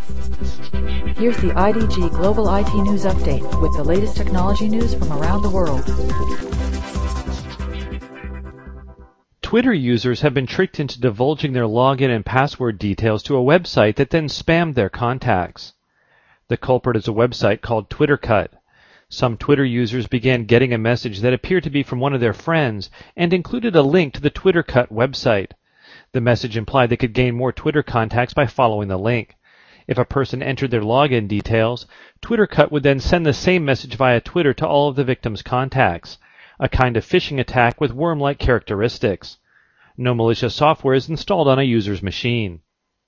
Here's the IDG Global IT News Update with the latest technology news from around the world. Twitter users have been tricked into divulging their login and password details to a website that then spammed their contacts. The culprit is a website called TwitterCut. Some Twitter users began getting a message that appeared to be from one of their friends and included a link to the TwitterCut website. The message implied they could gain more Twitter contacts by following the link. If a person entered their login details, TwitterCut would then send the same message via Twitter to all of the victim's contacts, a kind of phishing attack with worm-like characteristics. No malicious software is installed on a user's machine.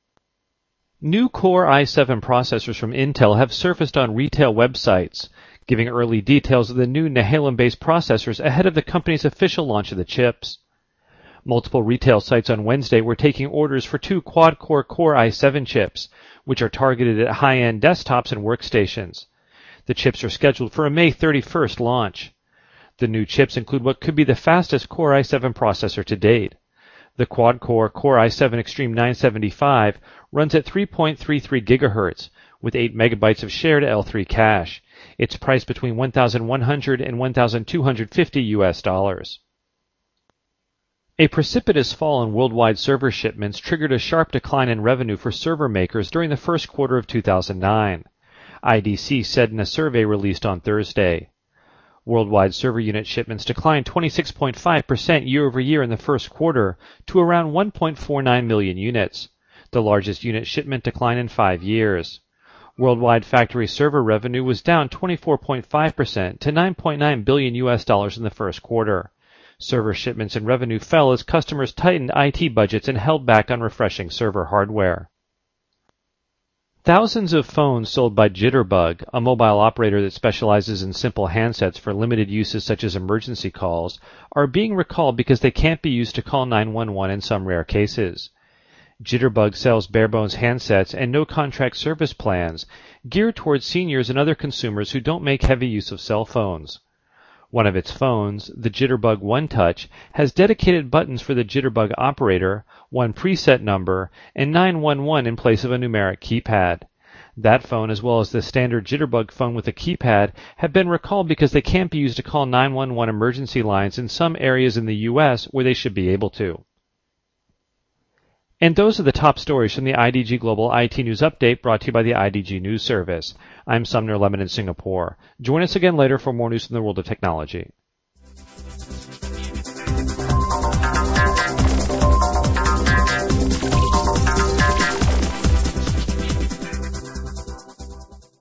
New Core i7 processors from Intel have surfaced on retail websites, giving early details of the new Nehalem-based processors ahead of the company's official launch of the chips. Multiple retail sites on Wednesday were taking orders for two quad-core Core i7 chips, which are targeted at high-end desktops and workstations. The chips are scheduled for a May 31st launch. The new chips include what could be the fastest Core i7 processor to date. The quad-core Core i7 Extreme 975 runs at 3.33 GHz, with 8 MB of shared L3 cache. It's priced between $1,100 and $1,250 US. A precipitous fall in worldwide server shipments triggered a sharp decline in revenue for server makers during the first quarter of 2009. IDC said in a survey released on Thursday. Worldwide server unit shipments declined 26.5% year-over-year in the first quarter to around 1.49 million units, the largest unit shipment decline in 5 years. Worldwide factory server revenue was down 24.5% to $9.9 billion US in the first quarter. Server shipments and revenue fell as customers tightened IT budgets and held back on refreshing server hardware. Thousands of phones sold by Jitterbug, a mobile operator that specializes in simple handsets for limited uses such as emergency calls, are being recalled because they can't be used to call 911 in some rare cases. Jitterbug sells barebones handsets and no-contract service plans geared towards seniors and other consumers who don't make heavy use of cell phones. One of its phones, the Jitterbug One Touch, has dedicated buttons for the Jitterbug operator, one preset number, and 911 in place of a numeric keypad. That phone, as well as the standard Jitterbug phone with a keypad, have been recalled because they can't be used to call 911 emergency lines in some areas in the U.S. where they should be able to. And those are the top stories from the IDG Global IT News Update brought to you by the IDG News Service. I'm Sumner Lemon in Singapore. Join us again later for more news from the world of technology.